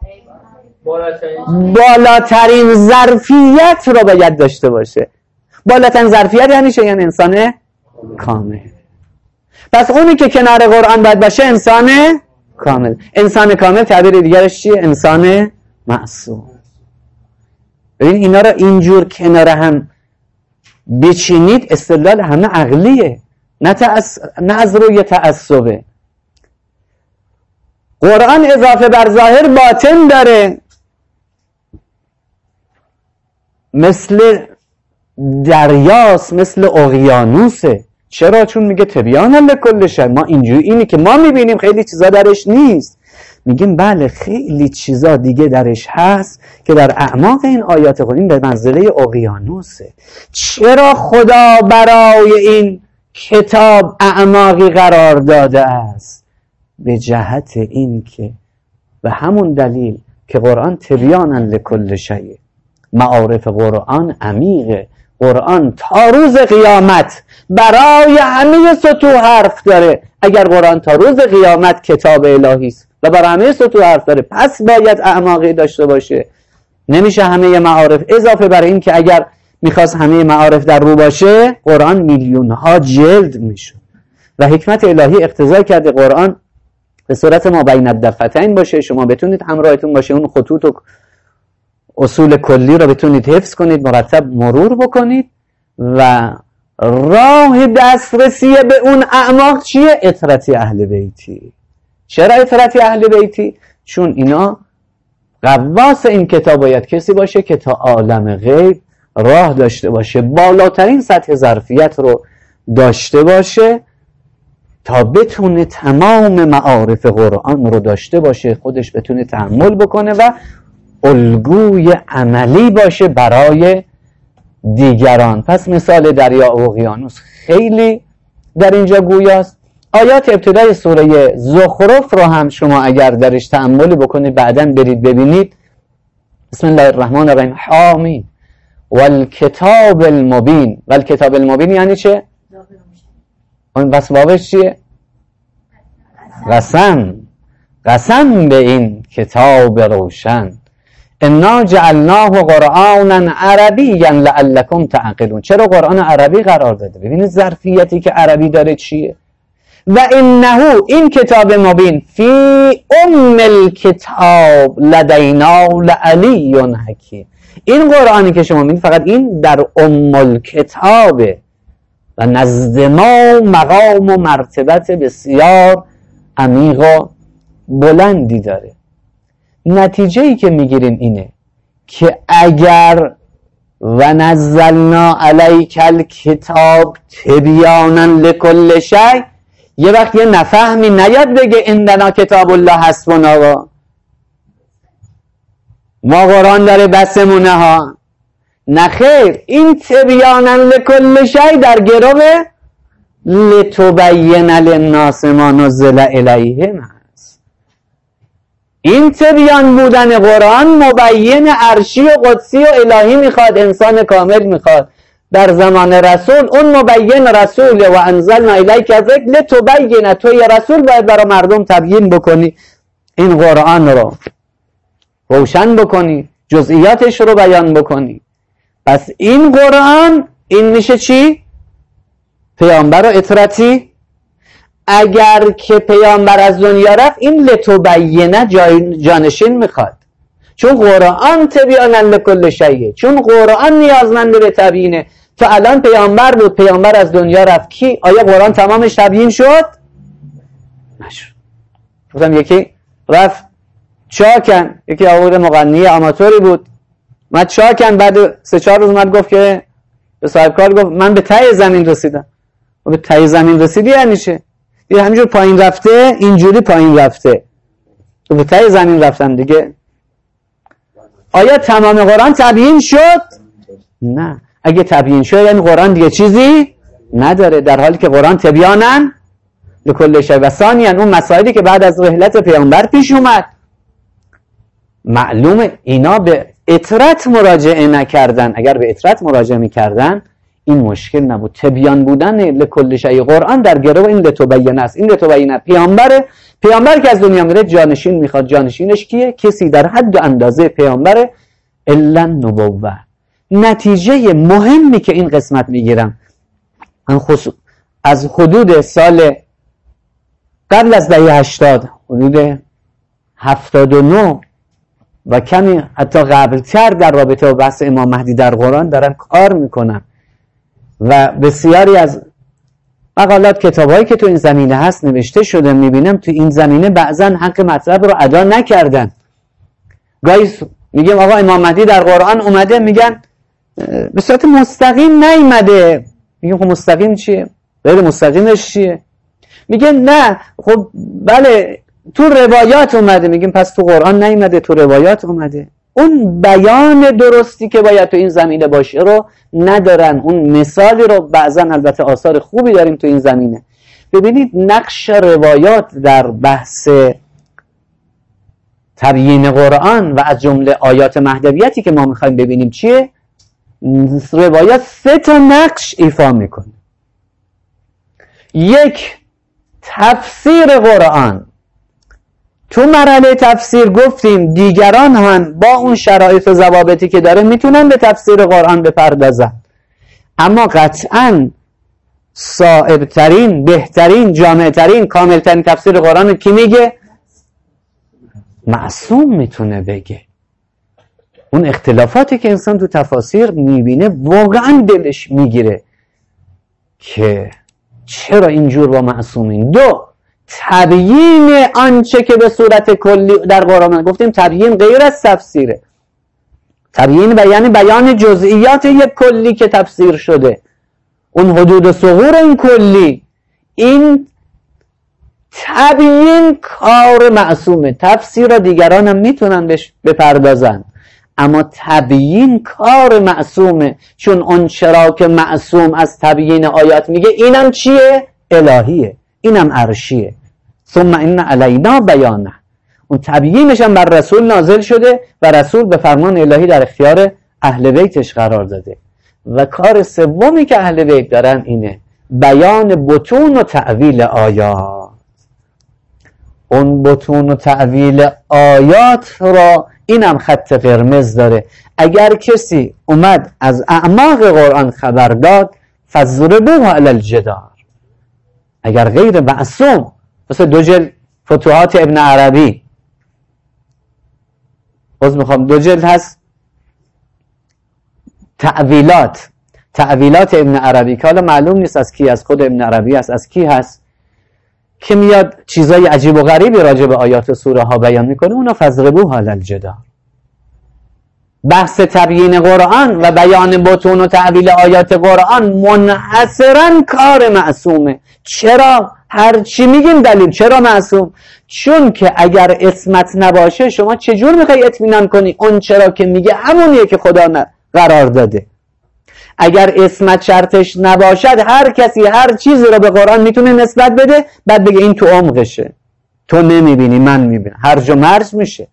بالاترین ظرفیت رو باید داشته باشه. بالاترین ظرفیت یعنی چه؟ یعنی انسان کامل. پس اونی که کنار قرآن باید باشه انسان کامل. انسان کامل تعبیر دیگرش چیه؟ انسان معصوم. ببین اینا رو اینجور کنار هم بچینید استدلال همه عقلیه، نه, تأس... نه از روی تعصبه. قرآن اضافه بر ظاهر باطن داره، مثل دریاست، مثل اقیانوسه. چرا؟ چون میگه تبیانا لکل شیء. ما اینجوری اینی که ما میبینیم خیلی چیزا درش نیست، میگیم بله خیلی چیزا دیگه درش هست که در اعماق این آیات قرآن به منزله اقیانوسه. چرا خدا برای این کتاب اعماقی قرار داده است؟ به جهت این که به همون دلیل که قرآن تبیانا لکل شیء، معارف قرآن عمیقه. قرآن تا روز قیامت برای همه سطوح حرف داره. اگر قرآن تا روز قیامت کتاب الهی است و برای همه سطوح حرف داره، پس باید اعماقی داشته باشه. نمیشه همه معارف. اضافه بر این که اگر میخواست همه معارف در رو باشه قرآن میلیون ها جلد میشه و حکمت الهی اقتضا کرده قرآن به صورت ما بین الدفتین باشه، شما بتونید همراهتون باشه، اون خطوط و اصول کلی رو بتونید حفظ کنید، مرتب مرور بکنید و راه دسترسی به اون اعماق چیه؟ اطرتی اهل بیتی. چرا اطرتی اهل بیتی؟ چون اینا غواص این کتاب باید کسی باشه که تا عالم غیب راه داشته باشه، بالاترین سطح ظرفیت رو داشته باشه تا بتونه تمام معارف قرآن رو داشته باشه، خودش بتونه تحمل بکنه و الگوی عملی باشه برای دیگران. پس مثال دریا و اقیانوس خیلی در اینجا گویاست. آیات ابتدای سوره زخرف رو هم شما اگر درش تأمل بکنید بعداً برید ببینید. بسم الله الرحمن الرحیم. حامی والکتاب المبین. والکتاب المبین یعنی چه؟ اون بس بابش چیه؟ قسم قسم به این کتاب روشن، انا جعلناه قرآنا عربیا لعلکم تعقلون. چرا قرآن عربی قرار داده؟ ببینید ظرفیتی که عربی داره چیه. و انه این کتاب مبین فی ام الکتاب لدینا لعلی حکیم. این قرآنی که شما میبینید فقط این در ام الکتابه و نزد ما مقام و مرتبت بسیار عمیق و بلندی داره. نتیجه ای که میگیریم اینه که اگر و نزلنا علیک الکتاب تبیانا لکل شیء، یه وقت یه نفهمی نیاد بگه عندنا کتاب الله حسبنا و ما قرآن داره بسمونه ها. نه خیر، این تبیانا لکل شیء در گروه لتبین للناس ما نزل الیهم هست. این تبیان بودن قرآن مبین عرشی و قدسی و الهی میخواد، انسان کامل میخواد. در زمان رسول اون مبین رسول و انزلنا الیک ذکر لتبین، تو یا رسول باید برای مردم تبیین بکنی، این قرآن رو روشن بکنی، جزئیاتش رو بیان بکنی. پس این قرآن این میشه چی؟ پیامبر و اطرتی. اگر که پیامبر از دنیا رفت این لتبینه جانشین میخواد، چون قرآن تبیانا لکل شیء، چون قرآن نیازمند به تبیینه. تا الان پیامبر بود، پیامبر از دنیا رفت، کی؟ آیا قرآن تمامش تبیین شد؟ نشد. گفتم یکی رفت چاکن، یکی آورده مغنی آماتوری بود، من چاکن، بعد سه چهار روز اومد گفت که به صاحب کار گفت من به ته زمین رسیدم. و به ته زمین رسیدی یعنی چه؟ یه همینجور پایین رفته، اینجوری پایین رفته، و به ته زمین رفتم دیگه. آیا تمام قرآن تبیین شد؟ نه. اگه تبیین شد یعنی قرآن دیگه چیزی نداره، در حالی که قرآن تبیانن لکل شیء. و ثانیاً اون مسائلی که بعد از رحلت پیامبر پیش اومد، معلومه اینا به اطرت مراجعه نکردن. اگر به اطرت مراجعه میکردن این مشکل نبود. تبیان بودن لکل شیء قرآن در گروه این لتبین است. این لتبین پیامبر پیامبر که از دنیا میره جانشین میخواد. جانشینش کیه؟ کسی در حد و اندازه پیامبر الا نبوه. نتیجه مهمی که این قسمت میگیرم از حدود سال قبل از دهه هشتاد، حدود هفتاد و نه و کمی حتی قبلتر در رابطه با بحث امام مهدی در قرآن دارم کار میکنم و بسیاری از مقالات کتابایی که تو این زمینه هست نوشته شده، میبینم تو این زمینه بعضا حق مطلب رو ادا نکردن. گاهی میگم آقا امام مهدی در قرآن اومده، میگن به صورت مستقیم نیومده. میگم خب مستقیم چیه؟ غیر مستقیمش چیه؟ میگن نه خب بله تو روایات اومده. میگیم پس تو قرآن نیومده، تو روایات اومده. اون بیان درستی که باید تو این زمینه باشه رو ندارن. اون مثالی رو بعضا البته آثار خوبی داریم تو این زمینه. ببینید نقش روایات در بحث تبیین قرآن و از جمله آیات مهدویتی که ما میخوایم ببینیم چیه؟ روایات سه تا نقش ایفا میکنه. یک، تفسیر قرآن. تو مرحله تفسیر گفتیم دیگران هم با اون شرایط و ضوابطی که داره میتونن به تفسیر قرآن بپردازن، اما قطعاً صائبترین، بهترین، جامعترین، کاملترین تفسیر قرآن کی میگه؟ معصوم میتونه بگه. اون اختلافاتی که انسان تو تفاسیر میبینه واقعا دلش میگیره که چرا اینجور با معصومین. دو، تبیین آنچه که به صورت کلی در قرآن گفتیم تبیین غیر از تفسیره. تبیین بیان بیان جزئیات یک کلی که تفسیر شده، اون حدود و ثغور این کلی، این تبیین کار معصومه. تفسیر را دیگران هم میتونن بهش بپردازن، اما تبیین کار معصومه، چون اون چرا که معصوم از تبیین آیات میگه اینم چیه؟ الهیه، اینم عرشیه. ثم ان علینا بیانه، اون تبیینش هم بر رسول نازل شده و رسول به فرمان الهی در اختیار اهل بیتش قرار داده. و کار سومی که اهل بیت دارن اینه بیان بطون و تعویل آیات. اون بطون و تعویل آیات را، اینم خط قرمز داره. اگر کسی اومد از اعماق قرآن خبر داد فضربوه علی الجدار، اگر غیر معصوم، مثل دو جلد فتوحات ابن عربی، باز میخوام دو جلد هست تعویلات تعویلات ابن عربی که حالا معلوم نیست از کی، از خود ابن عربی است، از کی هست، که میاد چیزای عجیب و غریبی راجع به آیات سوره ها بیان میکنه، اونا فضربوه علی الجدار. بحث تبیین قرآن و بیان بطون و تعویل آیات قرآن منحصرا کار معصومه. چرا؟ هر چی میگیم دلیل. چرا معصوم؟ چون که اگر اسمت نباشه شما چجور میخوای اطمینان کنی اون چرا که میگه همونیه که خدا قرار داده؟ اگر اسمت شرطش نباشد هر کسی هر چیزی رو به قرآن میتونه نسبت بده، بعد بگه این تو عمقشه، تو نمیبینی من میبینم، هرج و مرج میشه.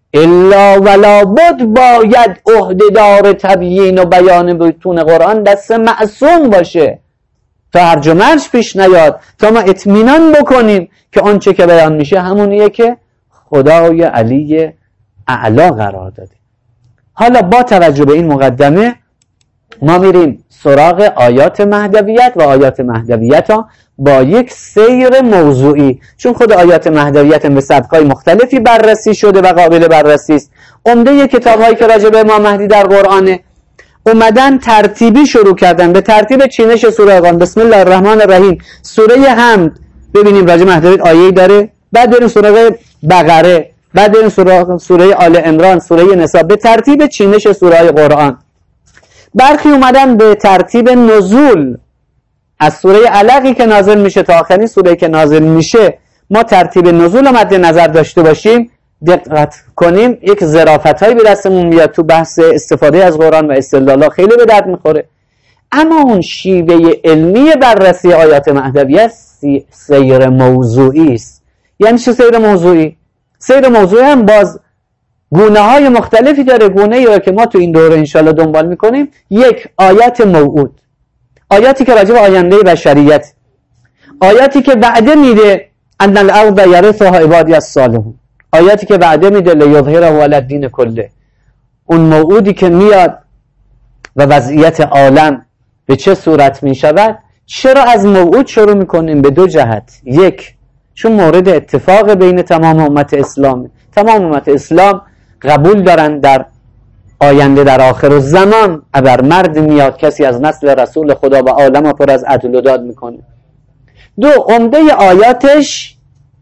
الا ولا بد باید عهده‌دار تبیین و بیان بطون قرآن دست معصوم باشه تا هرج و مرج پیش نیاد، تا ما اطمینان بکنیم که آنچه که بیان میشه همونیه که خدای علی اعلا قرار داده. حالا با توجه به این مقدمه ما میریم سراغ آیات مهدویت و آیات مهدویت ها با یک سیر موضوعی، چون خود آیات مهدویت به سبک‌های مختلفی بررسی شده و قابل بررسی است. عمده کتاب‌هایی که راجع به امام مهدی در قرآن اومدن ترتیبی شروع کردن به ترتیب چینش سوره قرآن. بسم الله الرحمن الرحیم، سوره حمد ببینیم راجع به مهدویت آیه‌ای داره، بعد بریم سراغ بقره، بعد بریم سراغ سوره آل عمران، سوره نساء، به ترتیب چینش سوره‌های قرآن. برخی اومدن به ترتیب نزول، از سوره علقی که نازل میشه تا آخرین سوره که نازل میشه ما ترتیب نزول مد نظر داشته باشیم، دقت کنیم، یک ظرافتایی به دستمون میاد تو بحث استفاده از قرآن و استدلال خیلی به درد میخوره. اما اون شیوه علمی بررسی آیات مهدویت سیر موضوعی است. یعنی چه سیر موضوعی؟ سیر موضوعی هم باز گونه های مختلفی داره. گونه ای را که ما تو این دوره انشالله دنبال میکنیم، یک آیات موعود، آیاتی که راجع به آینده بشریت، آیاتی که وعده میده ان الارض یرثها عبادی الصالحون، آیاتی که وعده میده لیظهره علی الدین کله، اون موعودی که میاد و وضعیت عالم به چه صورت میشود. چرا از موعود شروع میکنیم؟ به دو جهت. یک، چون مورد اتفاق بین تمام امت اسلام، تمام امت اسلام قبول دارن در آینده در آخر الزمان ابر مرد میاد کسی از نسل رسول خدا و عالم پر از عدل و داد میکنه. دو، عمده آیاتش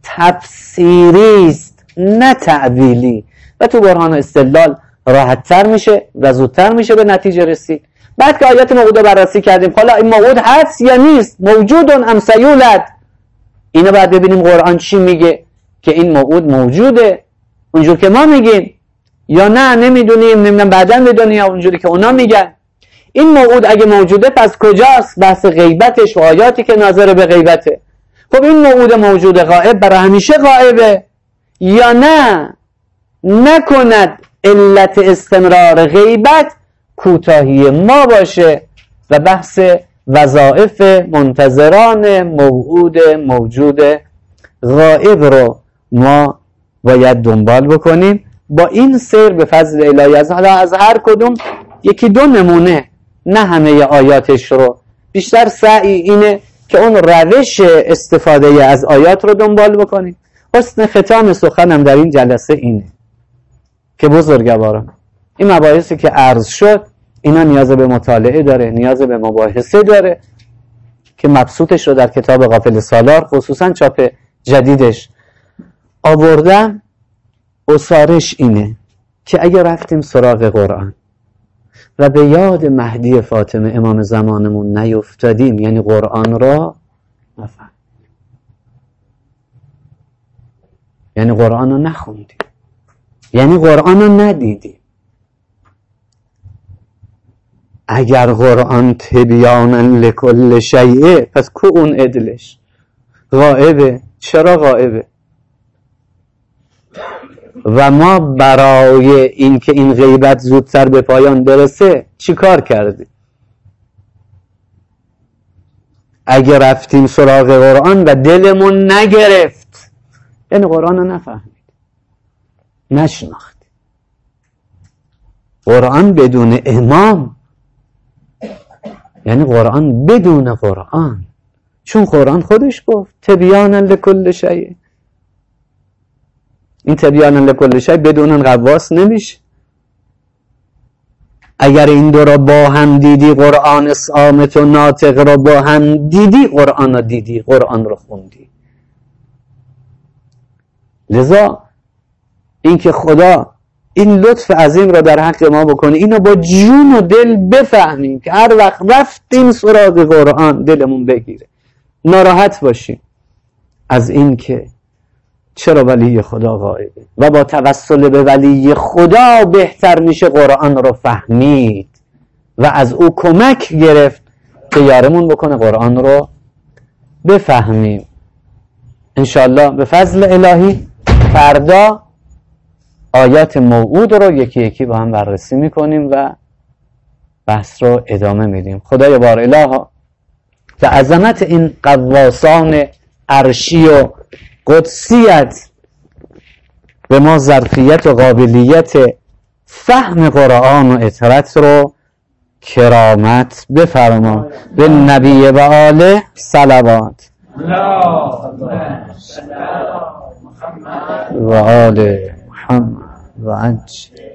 تفسیری است نه تعبیلی و تو برهان و استدلال راحت تر میشه و زودتر میشه به نتیجه رسید. بعد که آیات موعود بررسی کردیم، حالا این موعود هست یا نیست، موجودون ام سیولد، اینو بعد ببینیم قرآن چی میگه که این موعود موجوده اونجور که ما میگیم یا نه نمیدونیم، نمیدونم بعداً بدونیم یا اونجوری که اونا میگن. این موعود اگه موجوده پس کجاست؟ بحث غیبتش و آیاتی که ناظر به غیبته. خب این موعود موجود غائب برای همیشه غائبه یا نه؟ نکند علت استمرار غیبت کوتاهی ما باشه و بحث وظائف منتظران موعود موجود غائب رو ما باید دنبال بکنیم. با این سیر به فضل الهی از حالا از هر کدوم یکی دو نمونه، نه همه آیاتش رو بیشتر سعی اینه که اون روش استفاده از آیات رو دنبال بکنیم. حسن ختام سخنم در این جلسه اینه که بزرگواران این مباحثی که عرض شد اینا نیاز به مطالعه داره، نیاز به مباحثه داره که مبسوطش رو در کتاب غافل سالار خصوصا چاپ جدیدش آوردم. اصارش اینه که اگه رفتیم سراغ قرآن و به یاد مهدی فاطمه امام زمانمون نیفتادیم، یعنی قرآن را نفهم، یعنی قرآن رو نخوندیم، یعنی قرآن رو ندیدیم. اگر قرآن تبیانا لکل شیء، پس کو اون عدلش؟ غائبه. چرا غائبه؟ و ما برای این که این غیبت زودتر به پایان برسه چی کار کردیم؟ اگه رفتیم سراغ قرآن و دلمون نگرفت، یعنی قرآن رو نفهمید، نشناخت. قرآن بدون امام یعنی قرآن بدون قرآن، چون قرآن خودش گفت تبیانا لکل شیء. این تبیانا لکل شیء بدون اون غواص نمیشه. اگر این دو را با هم دیدی، قرآن صامت و ناطق را با هم دیدی، قرآن را دیدی، قرآن را خوندی. لذا این که خدا این لطف عظیم را در حق ما بکنه، اینو با جون و دل بفهمیم که هر وقت رفتیم سراغ قرآن دلمون بگیره، ناراحت باشیم از این که چرا ولی خدا غایبه و با توسل به ولی خدا بهتر میشه قرآن رو فهمید و از او کمک گرفت که یارمون بکنه قرآن رو بفهمیم. انشالله به فضل الهی فردا آیات موعود رو یکی یکی با هم بررسی میکنیم و بحث رو ادامه میدیم. خدای بار اله به عظمت این قواسان عرشی و قدسیت به ما ظرفیت و قابلیت فهم قرآن و اطرت رو کرامت بفرما. به نبی و آله صلوات و آل محمد و عجل